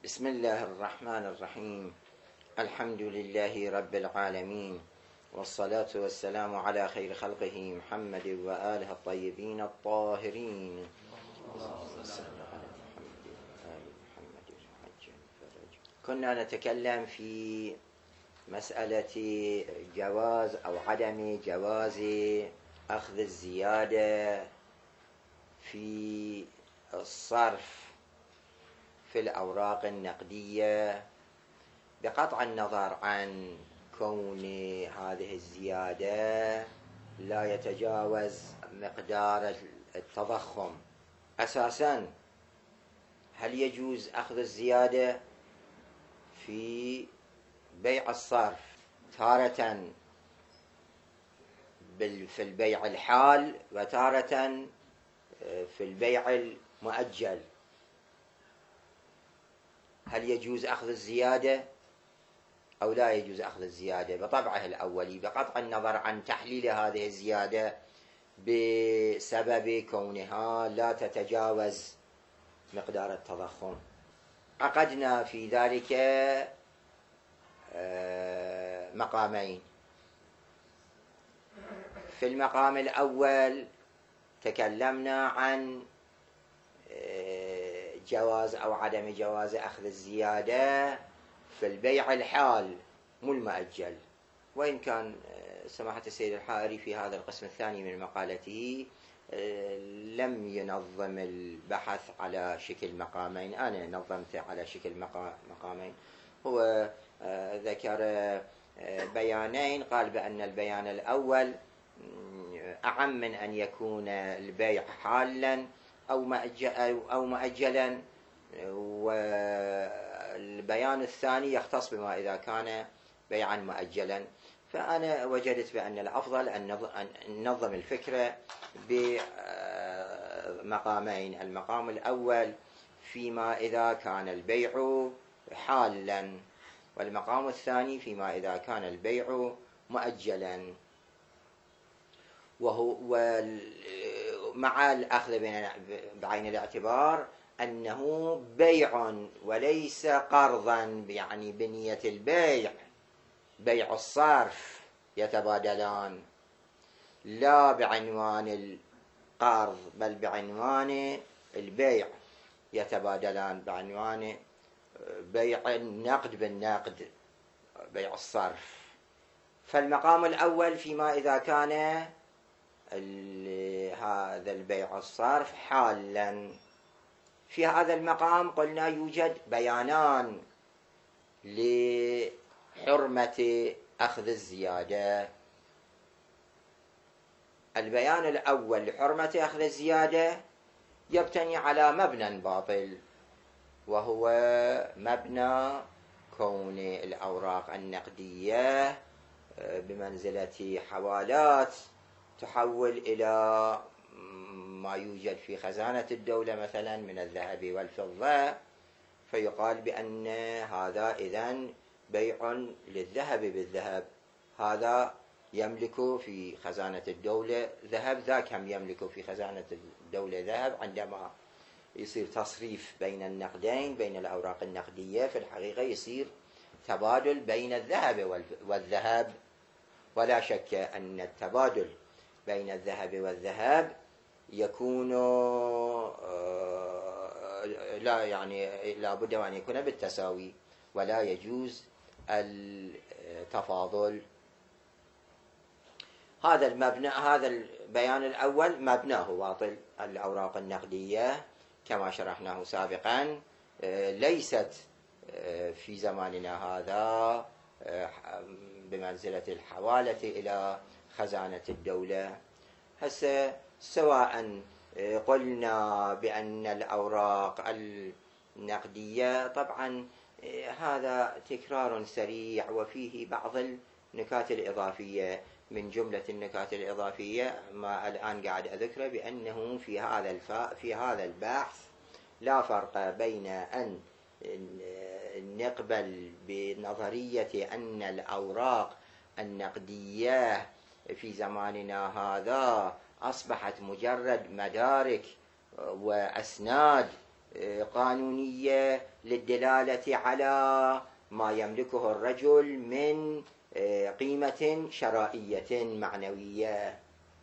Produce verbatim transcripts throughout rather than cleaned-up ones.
بسم الله الرحمن الرحيم. الحمد لله رب العالمين، والصلاة والسلام على خير خلقه محمد وآله الطيبين الطاهرين. اللهم صل على محمد وآل محمد وعجل فرج. كنا نتكلم في مسألة جواز أو عدم جواز أخذ الزيادة في الصرف في الأوراق النقدية، بقطع النظر عن كون هذه الزيادة لا يتجاوز مقدار التضخم. أساساً هل يجوز أخذ الزيادة في بيع الصرف تارة في البيع الحال وتارة في البيع المؤجل؟ هل يجوز أخذ الزيادة أو لا يجوز أخذ الزيادة بطبعه الأولي، بقطع النظر عن تحليل هذه الزيادة بسبب كونها لا تتجاوز مقدار التضخم؟ عقدنا في ذلك مقامين. في المقام الأول تكلمنا عن جواز أو عدم جواز أخذ الزيادة في البيع الحال مو المؤجل، وإن كان سماحة السيد الحائري في هذا القسم الثاني من مقالته لم ينظم البحث على شكل مقامين، أنا نظمته على شكل مقامين. هو ذكر بيانين، قال بأن البيان الأول أعم من أن يكون البيع حالا أو مؤجلا، والبيان الثاني يختص بما إذا كان بيعا مؤجلا. فأنا وجدت بأن الأفضل أن ننظم الفكرة بمقامين: المقام الأول فيما إذا كان البيع حالا، والمقام الثاني فيما إذا كان البيع مؤجلا. وهو مع الأخذ بعين الاعتبار أنه بيع وليس قرضا، يعني بنية البيع بيع الصرف يتبادلان، لا بعنوان القرض بل بعنوان البيع يتبادلان، بعنوان بيع النقد بالنقد، بيع الصرف. فالمقام الأول فيما إذا كان هذا البيع الصرف حالا. في هذا المقام قلنا يوجد بيانان لحرمة أخذ الزيادة. البيان الأول لحرمة أخذ الزيادة يبتني على مبنى باطل، وهو مبنى كون الأوراق النقدية بمنزلة حوالات تحول إلى ما يوجد في خزانة الدولة مثلا من الذهب والفضة، فيقال بأن هذا إذن بيع للذهب بالذهب، هذا يملك في خزانة الدولة ذهب، ذاك هم يملك في خزانة الدولة ذهب. عندما يصير تصريف بين النقدين بين الأوراق النقدية في الحقيقة يصير تبادل بين الذهب والذهب، ولا شك أن التبادل بين الذهب والذهب يكون لا يعني لا بد أن يكون بالتساوي، ولا يجوز التفاضل. هذا المبنى، هذا البيان الأول مبناه باطل. الأوراق النقدية كما شرحناه سابقا ليست في زماننا هذا بمنزلة الحوالة إلى خزانة الدولة. هسه سواء قلنا بأن الأوراق النقدية، طبعا هذا تكرار سريع وفيه بعض النكات الإضافية. من جملة النكات الإضافية ما الآن قاعد أذكره، بأنه في هذا الفا في هذا البحث لا فرق بين أن نقبل بنظرية أن الأوراق النقدية في زماننا هذا أصبحت مجرد مدارك وأسناد قانونية للدلالة على ما يملكه الرجل من قيمة شرائية معنوية،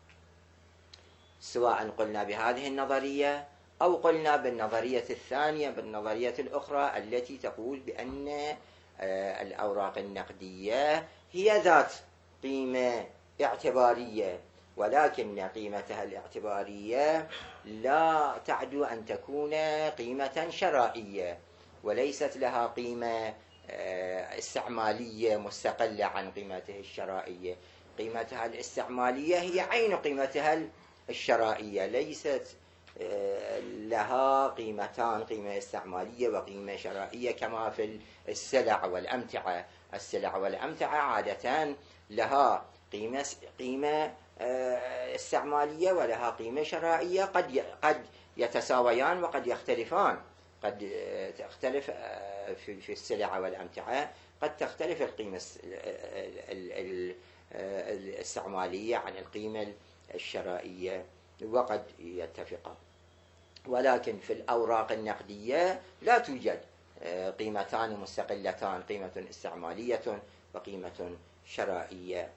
سواء قلنا بهذه النظرية أو قلنا بالنظرية الثانية، بالنظرية الأخرى التي تقول بأن الأوراق النقدية هي ذات قيمة اعتبارية، ولكن قيمتها الاعتبارية لا تعدو أن تكون قيمة شرائية، وليست لها قيمة استعمالية مستقلة عن قيمتها الشرائية. قيمتها الاستعمالية هي عين قيمتها الشرائية، ليست لها قيمتان، قيمة استعمالية وقيمة شرائية كما في السلع والأمتعة. السلع والأمتعة عادة لها قيمة قيمة استعمالية ولها قيمة شرائية، قد قد يتساويان وقد يختلفان. قد تختلف في السلع والأمتعة، قد تختلف القيمة الاستعمالية عن القيمة الشرائية، وقد يتفقان. ولكن في الأوراق النقدية لا توجد قيمتان مستقلتان، قيمة استعمالية وقيمة شرائية.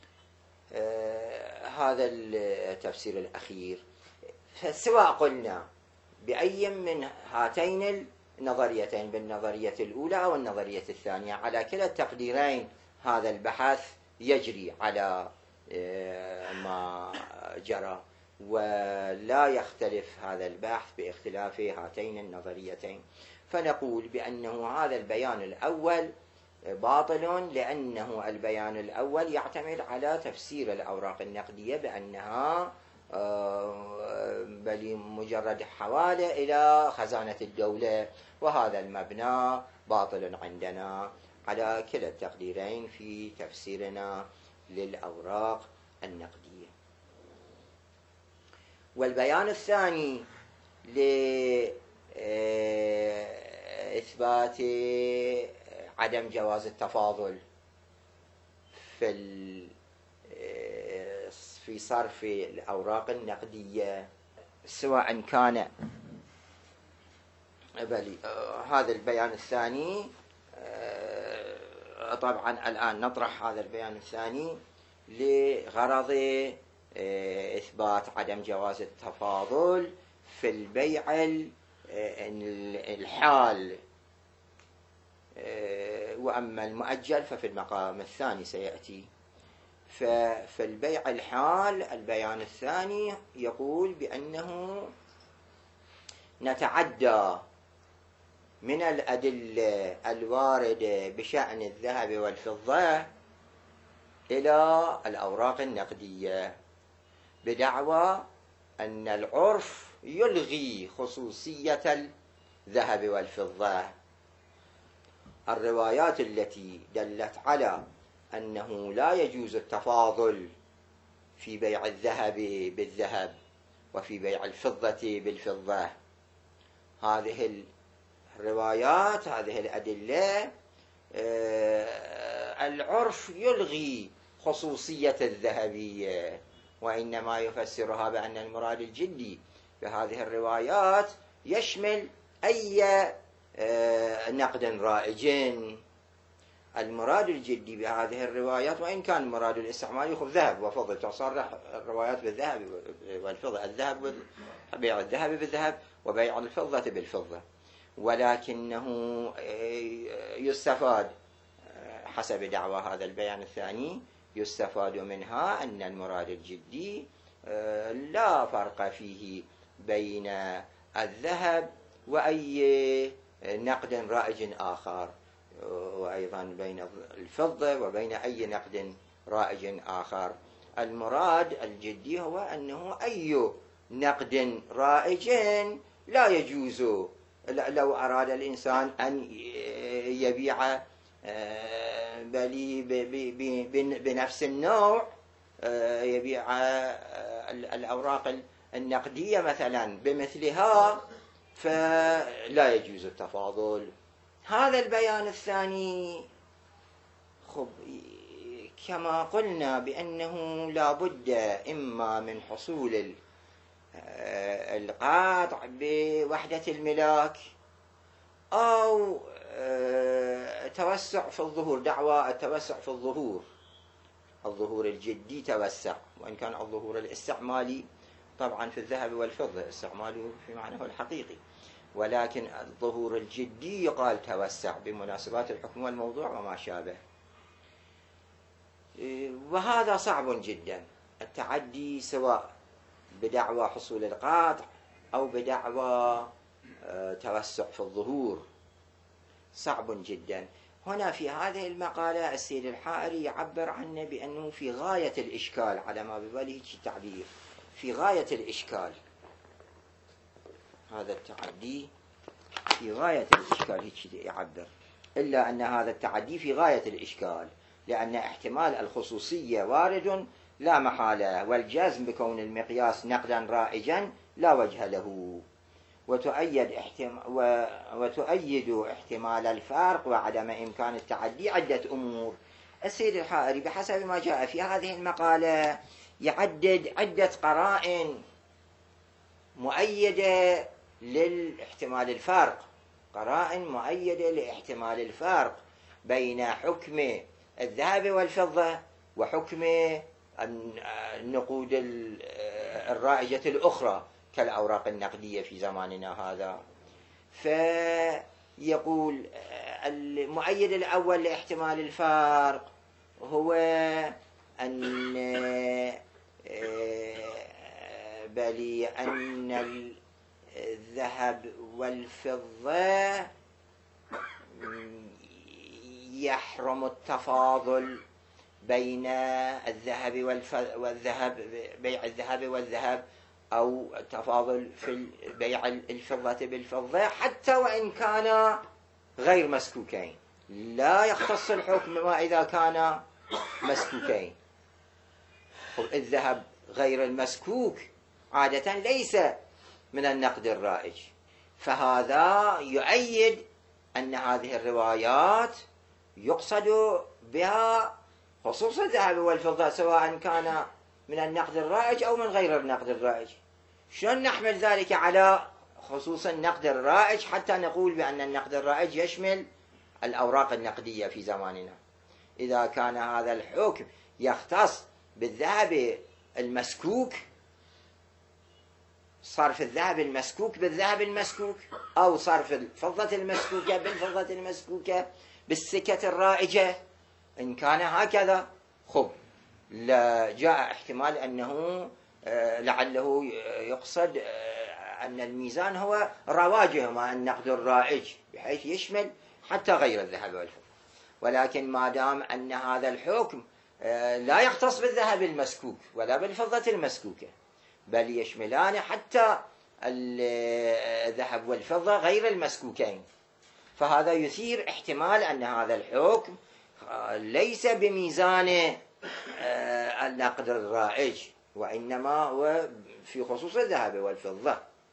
هذا التفسير الأخير. سواء قلنا بأي من هاتين النظريتين، بالنظرية الأولى أو النظرية الثانية، على كلا التقديرين هذا البحث يجري على ما جرى، ولا يختلف هذا البحث باختلاف هاتين النظريتين. فنقول بأنه هذا البيان الأول باطل، لأنه البيان الأول يعتمد على تفسير الأوراق النقدية بأنها بل مجرد حوالة إلى خزانة الدولة، وهذا المبنى باطل عندنا على كلا التقديرين في تفسيرنا للأوراق النقدية. والبيان الثاني لإثبات عدم جواز التفاضل في في صرف الأوراق النقدية، سواء كان بل هذا البيان الثاني. طبعا الآن نطرح هذا البيان الثاني لغرض إثبات عدم جواز التفاضل في البيع الحال، وأما المؤجل ففي المقام الثاني سيأتي. ففي البيع الحال البيان الثاني يقول بأنه نتعدى من الأدلة الواردة بشأن الذهب والفضة إلى الأوراق النقدية بدعوى أن العرف يلغي خصوصية الذهب والفضة. الروايات التي دلت على أنه لا يجوز التفاضل في بيع الذهب بالذهب وفي بيع الفضة بالفضة، هذه الروايات، هذه الأدلة، العرف يلغي خصوصية الذهبية، وإنما يفسرها بأن المراد الجدي بهذه الروايات يشمل أي نقد رائج. المراد الجدي بهذه الروايات، وإن كان المراد الاستعمال يأخذ ذهب وفضة، تصرح الروايات بالذهب والفضة، الذهب بيع الذهب بالذهب وبيع الفضة بالفضة، ولكنه يستفاد حسب دعوى هذا البيان الثاني، يستفاد منها أن المراد الجدي لا فرق فيه بين الذهب وأي نقد رائج آخر، وأيضا بين الفضة وبين أي نقد رائج آخر. المراد الجدي هو أنه أي نقد رائج لا يجوز، لو أراد الإنسان أن يبيع بنفس النوع، يبيع الأوراق النقدية مثلا بمثلها، فلا يجوز التفاضل. هذا البيان الثاني خب كما قلنا بأنه لا بد إما من حصول القاطع بوحدة الملاك، أو توسع في الظهور، دعوى التوسع في الظهور، الظهور الجدي توسع، وإن كان الظهور الاستعمالي طبعا في الذهب والفضة استعماله في معناه الحقيقي، ولكن الظهور الجدي يقال توسع بمناسبات الحكم والموضوع وما شابه. وهذا صعب جدا التعدي، سواء بدعوى حصول القاطع أو بدعوى توسع في الظهور، صعب جدا. هنا في هذه المقالة السيد الحائري يعبر عنه بأنه في غاية الإشكال، على ما بباله تعبير في غاية الإشكال، هذا التعدي في غاية الإشكال، هيك يعبر، إلا أن هذا التعدي في غاية الإشكال، لأن احتمال الخصوصية وارد لا محالة، والجزم بكون المقياس نقدا رائجا لا وجه له، وتؤيد احتم... و... وتؤيد احتمال الفرق وعدم إمكان التعدي عدة أمور. السيد الحائري بحسب ما جاء في هذه المقالة يعدد عدة قرائن مؤيدة للاحتمال الفرق، قرائن مؤيدة لاحتمال الفرق بين حكم الذهب والفضة وحكم النقود الرائجة الأخرى كالأوراق النقدية في زماننا هذا. فيقول المؤيد الأول لاحتمال الفرق هو أن بل أن الذهب والفضة يحرم التفاضل بين الذهب والذهب، بيع الذهب والذهب، أو التفاضل في بيع الفضة بالفضة، حتى وإن كانا غير مسكوكين. لا يختص الحكم ما إذا كانا مسكوكين. الذهب غير المسكوك عادة ليس من النقد الرائج، فهذا يؤيد أن هذه الروايات يقصد بها خصوص الذهب والفضة سواء كان من النقد الرائج أو من غير النقد الرائج. شلون نحمل ذلك على خصوص النقد الرائج حتى نقول بأن النقد الرائج يشمل الأوراق النقدية في زماننا؟ إذا كان هذا الحكم يختص بالذهب المسكوك، صرف الذهب المسكوك بالذهب المسكوك، أو صرف الفضة المسكوكة بالفضة المسكوكة بالسكة الرائجة، إن كان هكذا خب لا جاء احتمال أنه لعله يقصد أن الميزان هو رواجهما النقد الرائج بحيث يشمل حتى غير الذهب والفضة. ولكن ما دام أن هذا الحكم لا يختص بالذهب المسكوك ولا بالفضة المسكوكة، بل يشملان حتى الذهب والفضة غير المسكوكين، فهذا يثير احتمال أن هذا الحكم ليس بميزان النقد الرائج، وإنما هو في خصوص الذهب والفضة.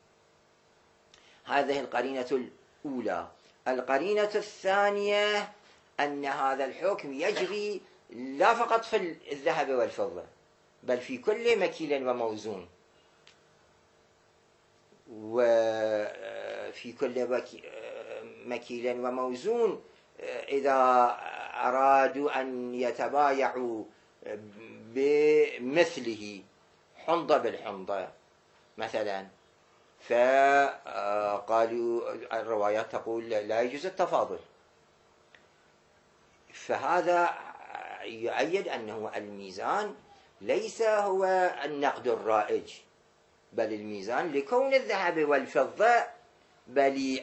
هذه القرينة الأولى. القرينة الثانية أن هذا الحكم يجري لا فقط في الذهب والفضة بل في كل مكيل وموزون، وفي كل مكيل وموزون إذا أرادوا أن يتبايعوا بمثله حنطة بالحنطة مثلا، فقالوا الروايات تقول لا يجوز التفاضل، فهذا يؤيد أنه الميزان ليس هو النقد الرائج، بل الميزان لكون الذهب والفضة بل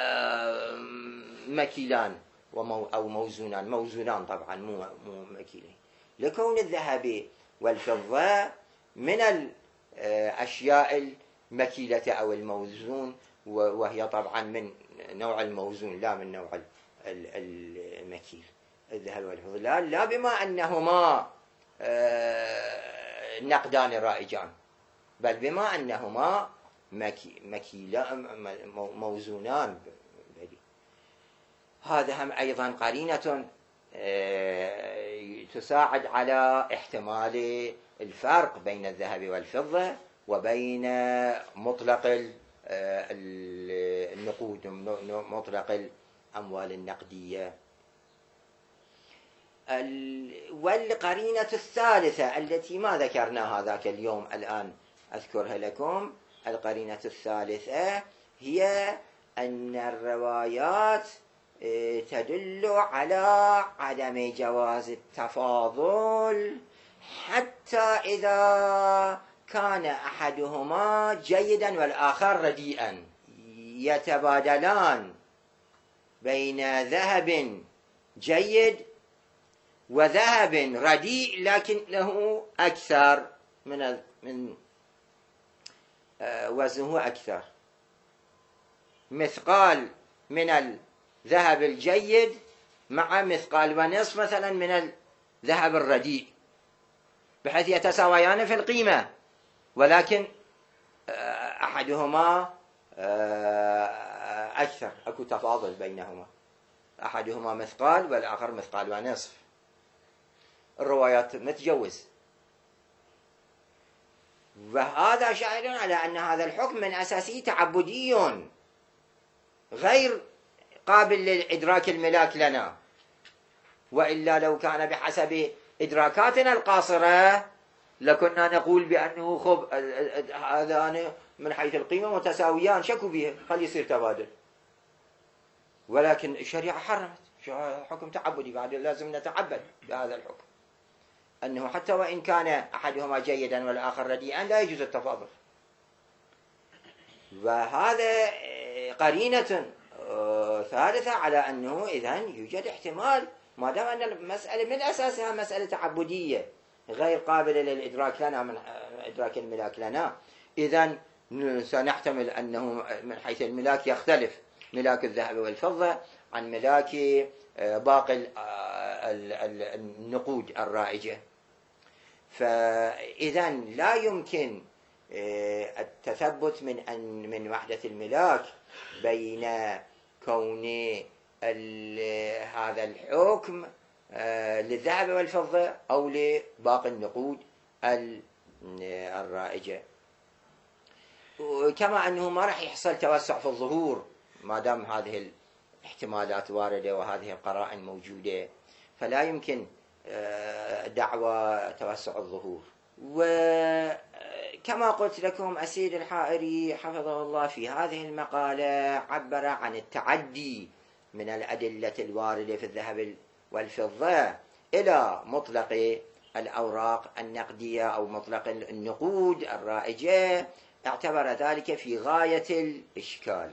مكيلان أو موزونان، موزونان طبعا مو مو مكيلين، لكون الذهب والفضة من الأشياء المكيلة أو الموزون، وهي طبعا من نوع الموزون لا من نوع المكيل. الذهب والفضة لا, لا بما أنهما نقدان رائجان، بل بما أنهما مكيلان موزونان. هذا هم أيضا قرينة تساعد على احتمال الفرق بين الذهب والفضة وبين مطلق النقود، مطلق الأموال النقدية. والقرينة الثالثة التي ما ذكرناها ذاك اليوم الآن أذكرها لكم، القرينة الثالثة هي أن الروايات تدل على عدم جواز التفاضل حتى إذا كان أحدهما جيدا والآخر رديئا، يتبادلان بين ذهب جيد وذهب رديء لكن له أكثر من من وزنه أكثر، مثقال من الذهب الجيد مع مثقال ونصف مثلا من الذهب الرديء، بحيث يتساويان في القيمة، ولكن أحدهما أكثر، أكو تفاضل بينهما، أحدهما مثقال والآخر مثقال ونصف. الروايات متجوز، وهذا شاهد على أن هذا الحكم من أساسه تعبدي غير قابل لإدراك الملاك لنا، وإلا لو كان بحسب إدراكاتنا القاصرة لكنا نقول بأنه خب هذان من حيث القيمة متساويان، شكوا فيه، خلي يصير تبادل. ولكن الشريعة حرمت، حكم تعبدي، بعد لازم نتعبد بهذا الحكم، أنه حتى وإن كان أحدهما جيدا والآخر رديئا لا يجوز التفاضل. وهذا قرينة ثالثة على أنه إذن يوجد احتمال، ما دام أن المسألة من أساسها مسألة تعبدية غير قابلة للإدراك لنا من إدراك الملاك لنا، إذن سنحتمل أنه من حيث الملاك يختلف ملاك الذهب والفضة عن ملاك باقي النقود الرائجة. فإذا لا يمكن التثبت من أن من وحدة الملاك بين كون هذا الحكم للذهب والفضة أو لباقي النقود الرائجة، كما أنه ما راح يحصل توسع في الظهور ما دام هذه الاحتمالات واردة وهذه القرائن موجودة، فلا يمكن دعوى توسع الظهور. وكما قلت لكم السيد الحائري حفظه الله في هذه المقالة عبر عن التعدي من الأدلة الواردة في الذهب والفضة إلى مطلق الأوراق النقدية أو مطلق النقود الرائجة، اعتبر ذلك في غاية الإشكال،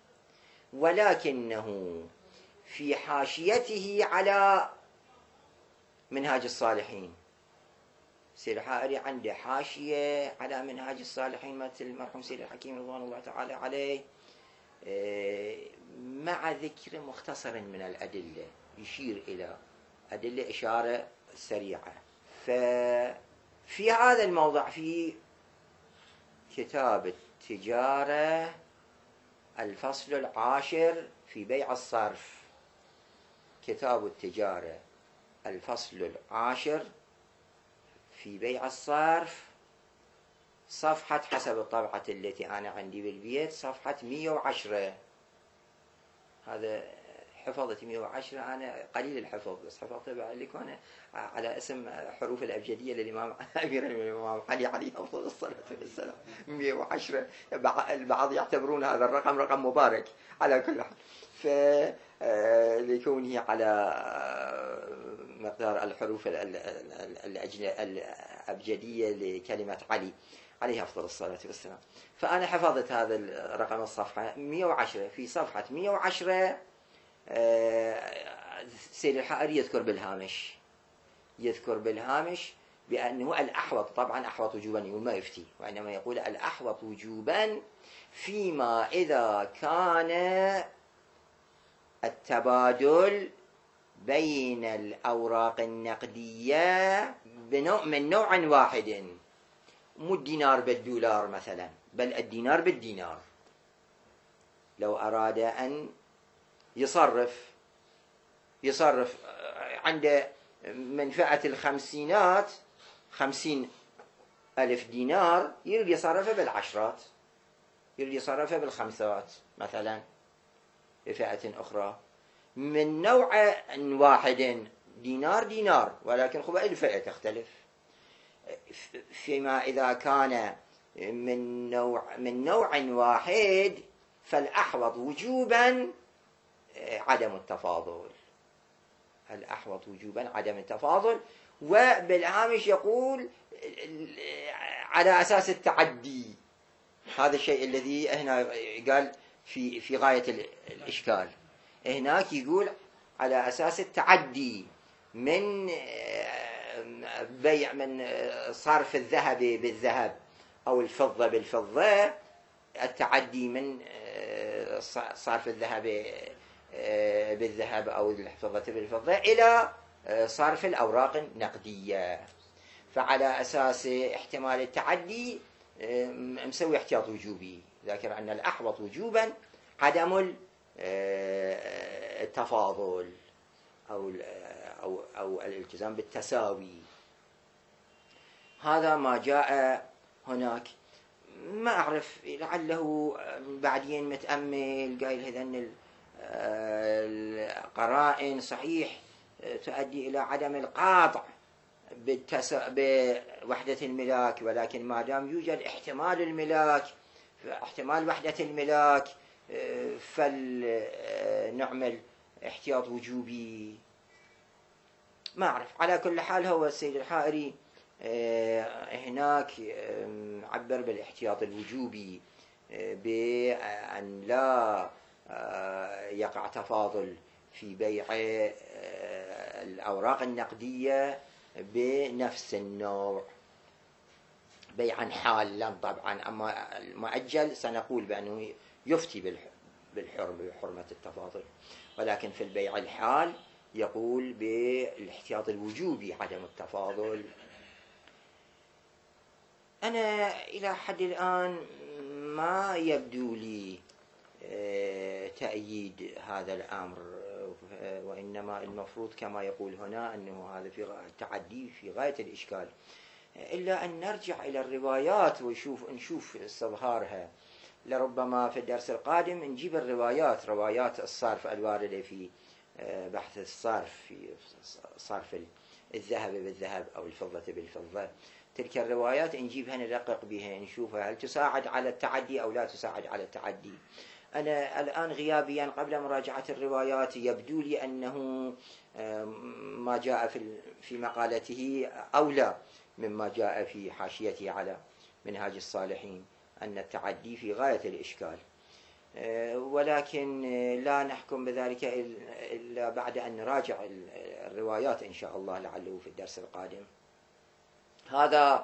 ولكنه في حاشيته على منهاج الصالحين، سيد الحائري عنده حاشية على منهاج الصالحين مثل المرحوم سيد الحكيم رضوان الله تعالى عليه، مع ذكر مختصر من الأدلة يشير إلى أدلة إشارة سريعة. ففي هذا الموضع في كتاب التجارة الفصل العاشر في بيع الصرف، كتاب التجارة الفصل العاشر في بيع الصرف، صفحة حسب الطبعة التي أنا عندي بالبيت صفحة مئة وعشرة. هذا حفظت مئة وعشرة، أنا قليل الحفظ بس حفظت لكم أنا على اسم حروف الأبجدية للإمام أمير الإمام علي عليه أفضل الصلاة والسلام. مئة وعشرة البعض يعتبرون هذا الرقم رقم مبارك على كل حال، فلكونه على مقدار الحروف الأبجدية لكلمة علي عليه أفضل الصلاة والسلام. فأنا حفظت هذا الرقم الصفحة مئة وعشرة. في صفحة مئة وعشرة سيد الحائري يذكر بالهامش يذكر بالهامش بأنه الأحوط، طبعا أحوط وجوبا وما يفتي، وإنما يقول الأحوط وجوبا فيما إذا كان التبادل بين الأوراق النقدية بنوع من نوع واحد، مو الدينار بالدولار مثلا، بل الدينار بالدينار. لو أراد أن يصرف يصرف عند من فئة الخمسينات خمسين ألف دينار يريد يصرفه بالعشرات، يريد يصرفه بالخمسات مثلا بفئة أخرى من نوع واحد، دينار دينار، ولكن خب الفئة تختلف. فيما إذا كان من نوع من نوع واحد فالأحوط وجوبا عدم التفاضل، الأحوط وجوبا عدم التفاضل. وبالهامش يقول على أساس التعدي، هذا الشيء الذي هنا قال في في غاية الإشكال. هناك يقول على أساس التعدي من بيع، من صرف الذهب بالذهب أو الفضة بالفضة، التعدي من صرف الذهب بالذهب أو الفضة بالفضة إلى صرف الأوراق النقدية. فعلى أساس احتمال التعدي مسوي احتياط وجوبي، ذاكر أن الأحوط وجوبا عدم التفاضل أو أو أو الالتزام بالتساوي. هذا ما جاء هناك. ما أعرف لعله بعدين متأمل قايل هذن القرائن صحيح تؤدي إلى عدم القاطع بوحدة الملاك، ولكن ما دام يوجد احتمال الملاك، احتمال وحدة الملاك، فلنعمل احتياط وجوبي. ما أعرف. على كل حال هو السيد الحائري هناك عبر بالاحتياط الوجوبي بأن لا يقع تفاضل في بيع الأوراق النقدية بنفس النوع بيعا حالا طبعا. أما المؤجل سنقول بأنه يفتي بالحرمة التفاضل، ولكن في البيع الحال يقول بالاحتياط الوجوبي عدم التفاضل. أنا إلى حد الآن ما يبدو لي تأييد هذا الأمر، وإنما المفروض كما يقول هنا أنه هذا في التعدي في غاية الإشكال، إلا أن نرجع إلى الروايات ونشوف نشوف استظهارها. لربما في الدرس القادم نجيب الروايات، روايات الصرف الواردة في بحث الصرف، في صرف الذهب بالذهب أو الفضة بالفضة. تلك الروايات نجيبها ندقق بها، نشوفها هل تساعد على التعدي أو لا تساعد على التعدي. أنا الآن غيابيا قبل مراجعة الروايات يبدو لي أنه ما جاء في في مقالته أولى مما جاء في حاشيته على منهاج الصالحين، أن التعدي في غاية الإشكال، ولكن لا نحكم بذلك إلا بعد أن نراجع الروايات إن شاء الله، لعله في الدرس القادم. هذا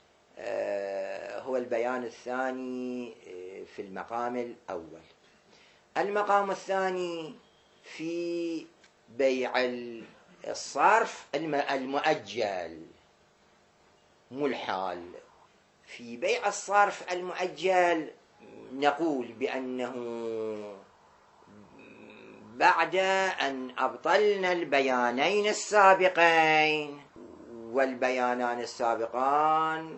هو البيان الثاني في المقام الأول. المقام الثاني في بيع الصرف المؤجل مو الحال. في بيع الصرف المؤجل نقول بأنه بعد أن أبطلنا البيانين السابقين، والبيانان السابقان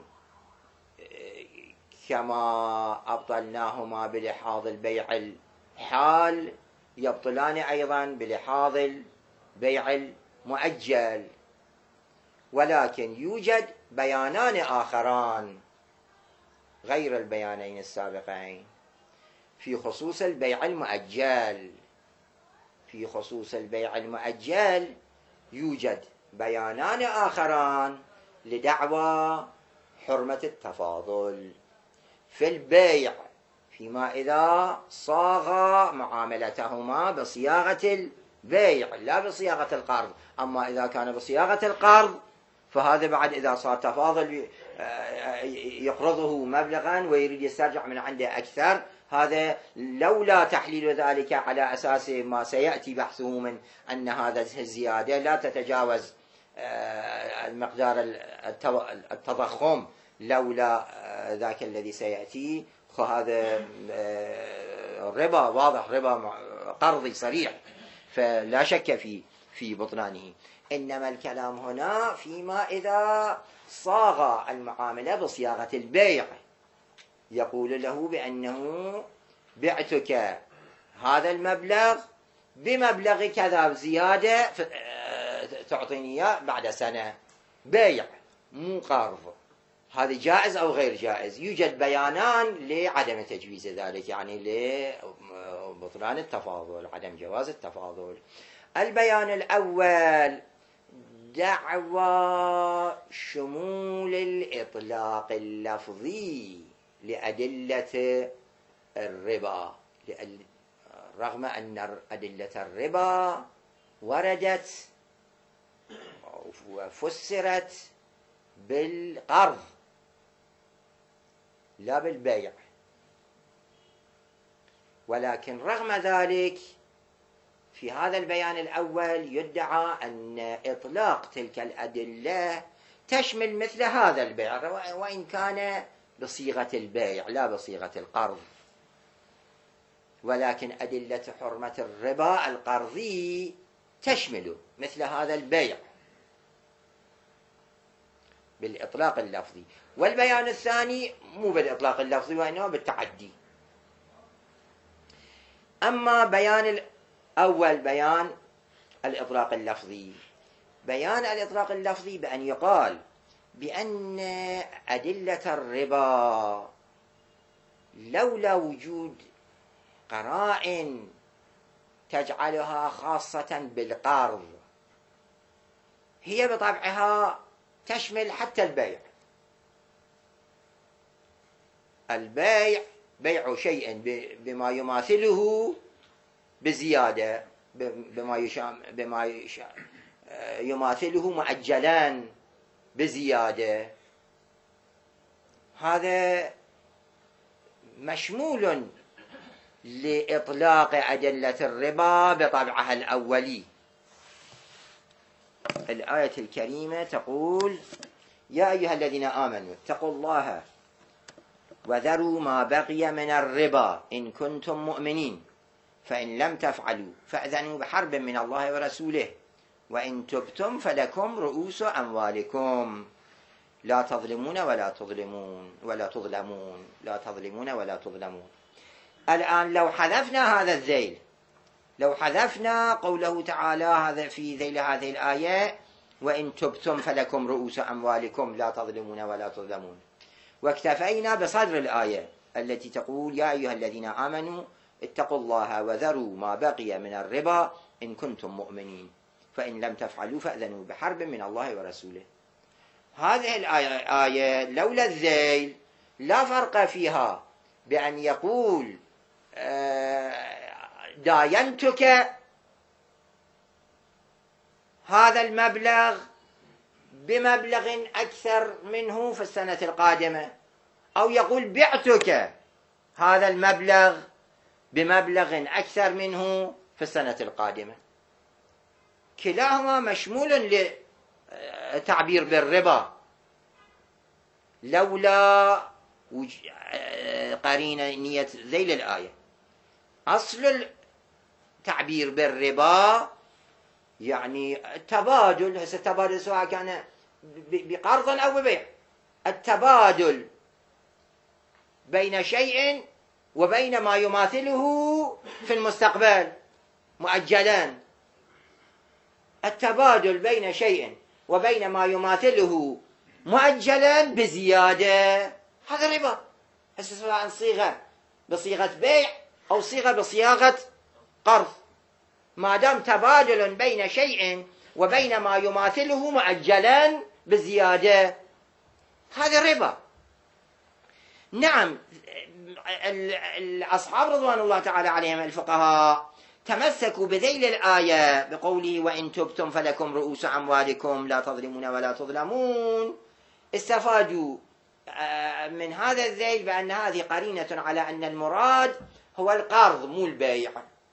كما أبطلناهما بلحاظ البيع الحال يبطلان أيضا بلحاظ البيع المؤجل، ولكن يوجد بيانان آخران غير البيانين السابقين في خصوص البيع المؤجل. في خصوص البيع المؤجل يوجد بيانان آخران لدعوى حرمة التفاضل في البيع، فيما إذا صاغ معاملتهما بصياغة البيع لا بصياغة القرض. أما إذا كان بصياغة القرض فهذا بعد إذا صار تفاضل يقرضه مبلغا ويريد يسترجع من عنده أكثر، هذا لولا تحليل ذلك على أساس ما سيأتي بحثه من أن هذا الزيادة لا تتجاوز المقدار التضخم، لولا ذاك الذي سيأتي، فهذا ربا واضح، ربا قرضي صريح، فلا شك فيه. في بطلانه، إنما الكلام هنا فيما إذا صاغ المعاملة بصياغة البيع، يقول له بأنه بعتك هذا المبلغ بمبلغ كذا زيادة تعطيني إياه بعد سنة، بيع مو قرض. هذا جائز أو غير جائز؟ يوجد بيانان لعدم تجويز ذلك، يعني لبطلان التفاضل، عدم جواز التفاضل. البيان الأول دعوى شمول الإطلاق اللفظي لأدلة الربا، رغم أن أدلة الربا وردت وفسرت بالقرض لا بالبيع، ولكن رغم ذلك في هذا البيان الأول يدعى أن إطلاق تلك الأدلة تشمل مثل هذا البيع، وإن كان بصيغة البيع لا بصيغة القرض، ولكن أدلة حرمة الربا القرضي تشمل مثل هذا البيع بالإطلاق اللفظي. والبيان الثاني مو بالإطلاق اللفظي وإنما بالتعدي. أما بيان الأول بيان الإطلاق اللفظي، بيان الإطلاق اللفظي بأن يقال بأن أدلة الربا لولا وجود قرائن تجعلها خاصة بالقرض هي بطبعها تشمل حتى البيع. البيع بيع شيء بما يماثله بزيادة، بما يشام بما يشام يماثله مؤجلا بزيادة، هذا مشمول لإطلاق أدلة الربا بطبعها الأولي. الآية الكريمة تقول: يا أيها الذين آمنوا اتقوا الله وذروا ما بقي من الربا إن كنتم مؤمنين فإن لم تفعلوا فأذنوا بحرب من الله ورسوله وإن تبتم فلكم رؤوس أموالكم لا تظلمون ولا تظلمون ولا تظلمون لا تظلمون ولا تظلمون. الآن لو حذفنا هذا الذيل، لو حذفنا قوله تعالى هذا في ذيل هذه الآية وإن تبتم فلكم رؤوس أموالكم لا تظلمون ولا تظلمون، واكتفينا بصدر الآية التي تقول: يا أيها الذين آمنوا اتقوا الله وذروا ما بقي من الربا إن كنتم مؤمنين فإن لم تفعلوا فأذنوا بحرب من الله ورسوله. هذه الآية لولا الذيل لا فرق فيها بأن يقول داينتك هذا المبلغ بمبلغ أكثر منه في السنة القادمة، أو يقول بعتك هذا المبلغ بمبلغ أكثر منه في السنة القادمة. كلاهما مشمول لتعبير بالربا لولا قرينة نية ذيل الآية. أصل التعبير بالربا يعني التبادل، هسه التبادل سواء كان بقرض أو ببيع، التبادل بين شيء وبين ما يماثله في المستقبل مؤجلا. التبادل بين شيء وبين ما يماثله مؤجلا بزيادة، هذا ربا، هسه سواء صيغة بصيغة بيع أو صيغة بصياغة قرض، ما دام تبادل بين شيء وبين ما يماثله مؤجلا بزيادة، هذا ربا. نعم، الأصحاب رضوان الله تعالى عليهم الفقهاء تمسكوا بذيل الآية بقوله وإن تبتم فلكم رؤوس أموالكم لا تظلمون ولا تظلمون، استفادوا من هذا الذيل بأن هذه قرينة على أن المراد هو القرض مو البيع.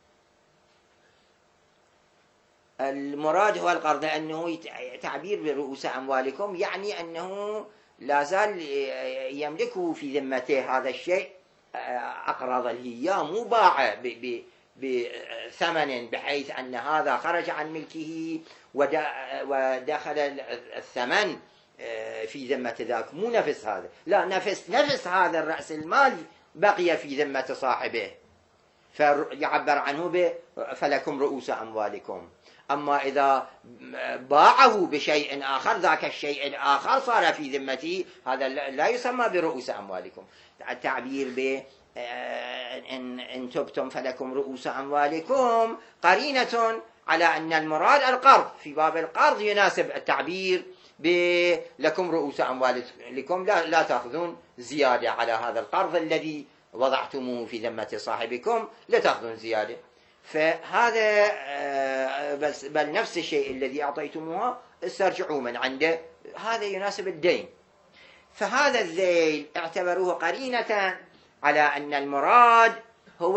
المراد هو القرض لأنه تعبير برؤوس أموالكم يعني أنه لا زال يملكه في ذمته هذا الشيء، أقرض الهيام مو باع بثمن بحيث أن هذا خرج عن ملكه ودخل الثمن في ذمة ذاك، مو نفس هذا، لا، نفس نفس هذا الرأس المال بقي في ذمة صاحبه، فيعبر عنه ب فلكم رؤوس أموالكم. أما إذا باعه بشيء آخر، ذاك الشيء الآخر صار في ذمته، هذا لا يسمى برؤوس أموالكم. التعبير ب إن, إن تبتم فلكم رؤوس أموالكم قرينة على أن المراد القرض. في باب القرض يناسب التعبير بلكم رؤوس أموالكم، لا, لا تأخذون زيادة على هذا القرض الذي وضعتموه في ذمة صاحبكم، لا تأخذون زيادة. فهذا بس بل نفس الشيء الذي أعطيتموه استرجعوا من عنده، هذا يناسب الدين. فهذا الذيل اعتبروه قرينة على أن المراد هو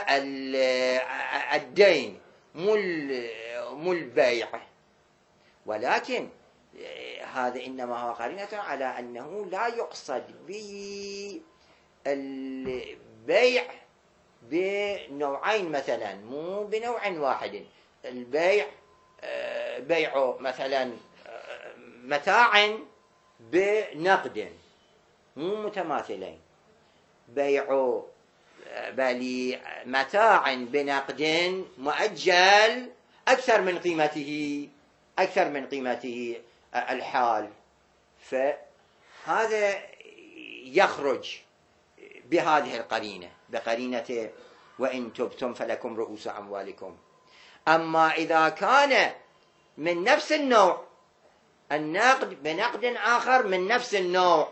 الدين مو البيع، ولكن هذا إنما هو قرينة على أنه لا يقصد به البيع بنوعين مثلا، مو بنوع واحد. البيع بيع مثلا متاع بنقد مو متماثلين، بيع بل متاع بنقد مؤجل أكثر من قيمته أكثر من قيمته الحال، فهذا يخرج بهذه القرينة، بقرينة وإن تبتم فلكم رؤوس أموالكم. أما إذا كان من نفس النوع، النقد بنقد آخر من نفس النوع،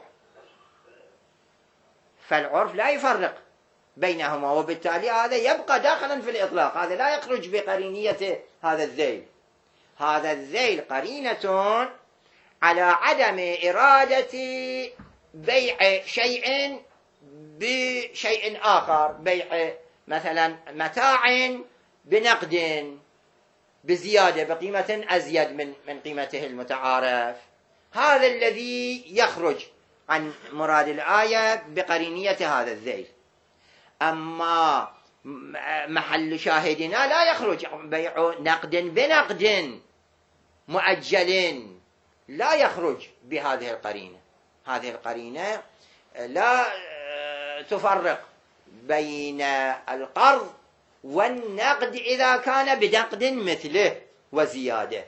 فالعرف لا يفرق بينهما، وبالتالي هذا يبقى داخلا في الإطلاق، هذا لا يخرج بقرينية هذا الذيل. هذا الذيل قرينة على عدم إرادة بيع شيء بشيء آخر، بيع مثلا متاع بنقد بزيادة بقيمة أزيد من من قيمته المتعارف، هذا الذي يخرج عن مراد الآية بقرينية هذا الذيل. أما محل شاهدنا لا يخرج بيع نقد بنقد مؤجل، لا يخرج بهذه القرينة. هذه القرينة لا تفرق بين القرض والنقد إذا كان بنقد مثله وزيادة.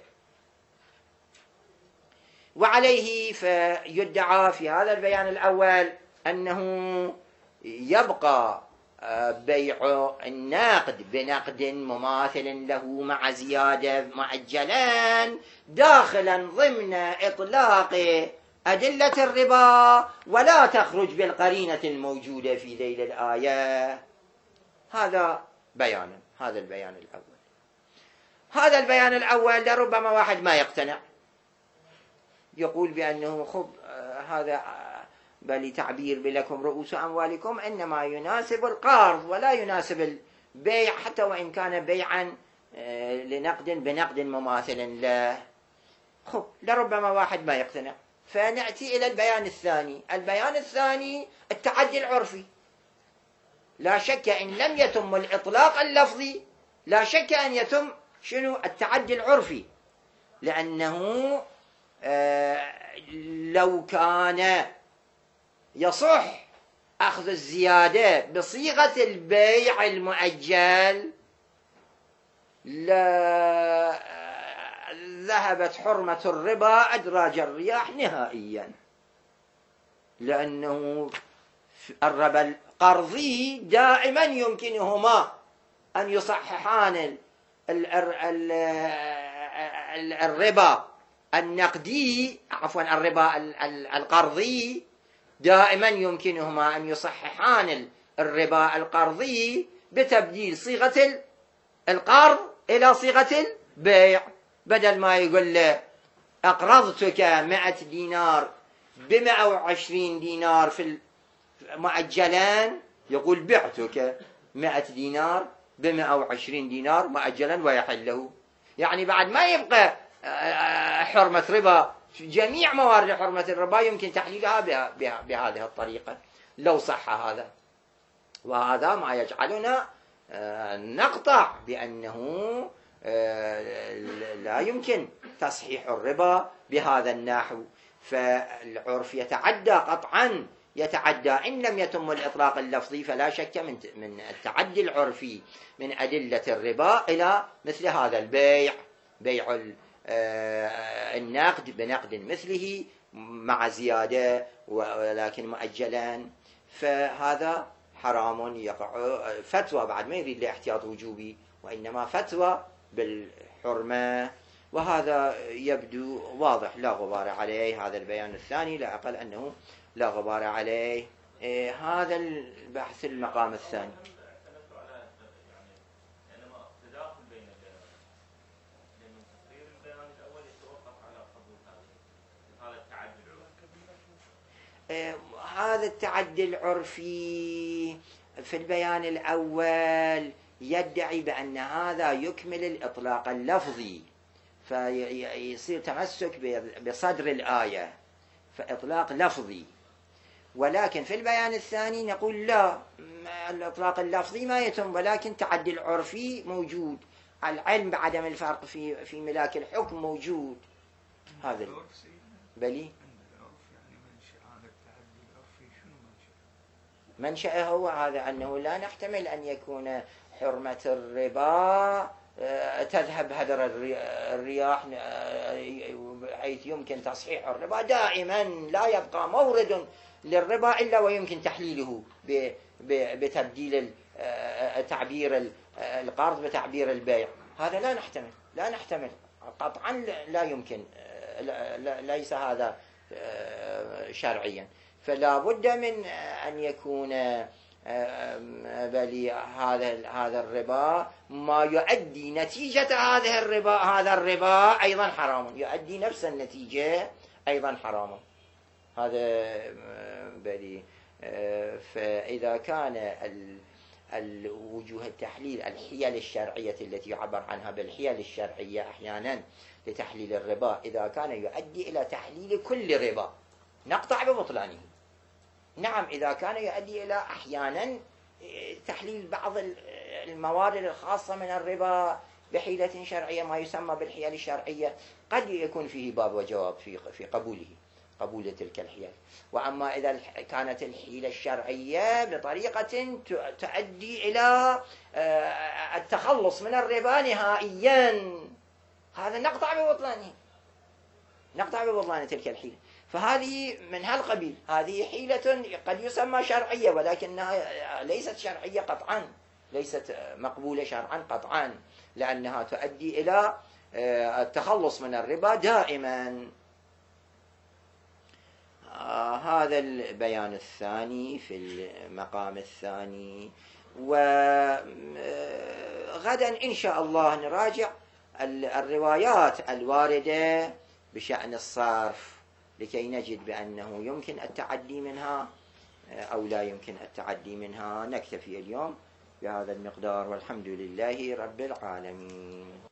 وعليه فيدعى في هذا البيان الأول أنه يبقى بيع النقد بنقد مماثل له مع زيادة مؤجلا داخلا ضمن إطلاق أدلة الربا، ولا تخرج بالقرينة الموجودة في ذيل الآية. هذا بيان هذا البيان الأول. هذا البيان الأول لربما واحد ما يقتنع، يقول بأنه خب هذا بل تعبير بلكم رؤوس أموالكم إنما يناسب القرض ولا يناسب البيع، حتى وإن كان بيعا لنقد بنقد مماثل له. خب لربما واحد ما يقتنع، فنأتي إلى البيان الثاني. البيان الثاني التعدي العرفي. لا شك إن لم يتم الإطلاق اللفظي، لا شك أن يتم شنو التعدي العرفي، لأنه آه لو كان يصح أخذ الزيادة بصيغة البيع المؤجل لا ذهبت حرمة الربا أدراج الرياح نهائيا، لأنه الربا القرضي دائما يمكنهما أن يصححان الربا النقدي عفوا الربا القرضي، دائما يمكنهما أن يصححان الربا القرضي بتبديل صيغة القرض إلى صيغة البيع. بدل ما يقول له أقرضتك مئة دينار بمئة وعشرين دينار في مؤجلا، يقول بعتك مئة دينار بمئة وعشرين دينار مؤجلا ويحله. يعني بعد ما يبقى حرمة ربا، جميع موارد حرمة الربا يمكن تحليلها بهذه الطريقة لو صح هذا. وهذا ما يجعلنا نقطع بأنه لا يمكن تصحيح الربا بهذا النحو. فالعرف يتعدى قطعا، يتعدى إن لم يتم الإطلاق اللفظي، فلا شك من من التعدي العرفي من أدلة الربا إلى مثل هذا البيع، بيع النقد بنقد مثله مع زيادة ولكن مؤجلا، فهذا حرام يقع. فتوى بعد ما يريد لاحتياط وجوبي، وإنما فتوى بالحرمة، وهذا يبدو واضح لا غبار عليه. هذا البيان الثاني لا أقل أنه لا غبار عليه. إيه هذا البحث المقام الثاني. إيه هذا التعدي العرفي في البيان الأول يدعي بأن هذا يكمل الإطلاق اللفظي، فيصير تمسك بصدر الآية فإطلاق لفظي. ولكن في البيان الثاني نقول لا، الإطلاق اللفظي ما يتم، ولكن تعدي العرفي موجود، العلم بعدم الفرق في في ملاك الحكم موجود. هذا بلي منشأه هو هذا، أنه لا نحتمل أن يكون حرمة الربا تذهب هدر الرياح حيث يمكن تصحيح الربا دائما، لا يبقى مورد للربا إلا ويمكن تحليله بتبديل تعبير القرض بتعبير البيع. هذا لا نحتمل، لا نحتمل قطعا، لا يمكن، ليس هذا شرعيا. فلا بد من أن يكون بل هذا هذا الربا ما يؤدي نتيجة هذه الربا، هذا الربا أيضا حرام، يؤدي نفس النتيجة أيضا حرام. هذا بل فإذا كان الوجوه التحليل الحيل الشرعية التي يعبر عنها بالحيل الشرعية أحيانا لتحليل الربا، إذا كان يؤدي إلى تحليل كل ربا نقطع ببطلانه. نعم إذا كان يؤدي إلى أحيانا تحليل بعض الموارد الخاصة من الربا بحيلة شرعية، ما يسمى بالحيل الشرعية، قد يكون فيه باب وجواب في في قبوله، قبول تلك الحيل. وأما إذا كانت الحيلة الشرعية بطريقة تؤدي إلى التخلص من الربا نهائيا، هذا نقطع ببطلانه، نقطع ببطلان تلك الحيلة. فهذه من هالقبيل، هذه حيلة قد يسمى شرعية ولكنها ليست شرعية قطعا، ليست مقبولة شرعا قطعا، لأنها تؤدي إلى التخلص من الربا دائما. آه هذا البيان الثاني في المقام الثاني. وغدا إن شاء الله نراجع الروايات الواردة بشأن الصرف لكي نجد بأنه يمكن التعدي منها أو لا يمكن التعدي منها. نكتفي اليوم بهذا المقدار، والحمد لله رب العالمين.